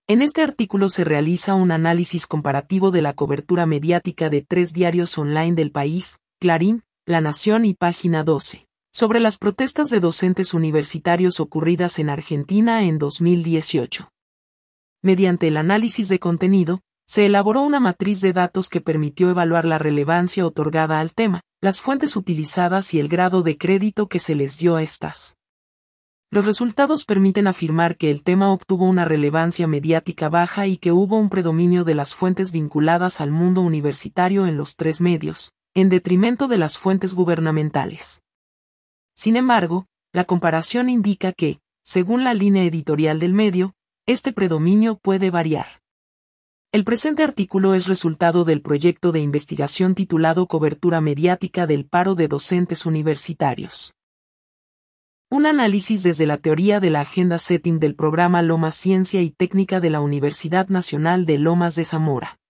En este artículo se realiza un análisis comparativo de la cobertura mediática de 3 diarios online del país, Clarín, La Nación y Página 12, sobre las protestas de docentes universitarios ocurridas en Argentina en 2018. Mediante el análisis de contenido, se elaboró una matriz de datos que permitió evaluar la relevancia otorgada al tema, las fuentes utilizadas y el grado de crédito que se les dio a estas. Los resultados permiten afirmar que el tema obtuvo una relevancia mediática baja y que hubo un predominio de las fuentes vinculadas al mundo universitario en los 3 medios, en detrimento de las fuentes gubernamentales. Sin embargo, la comparación indica que, según la línea editorial del medio, este predominio puede variar. El presente artículo es resultado del proyecto de investigación titulado Cobertura mediática del paro de docentes universitarios. Un análisis desde la teoría de la agenda setting del programa Lomas Ciencia y Técnica de la Universidad Nacional de Lomas de Zamora.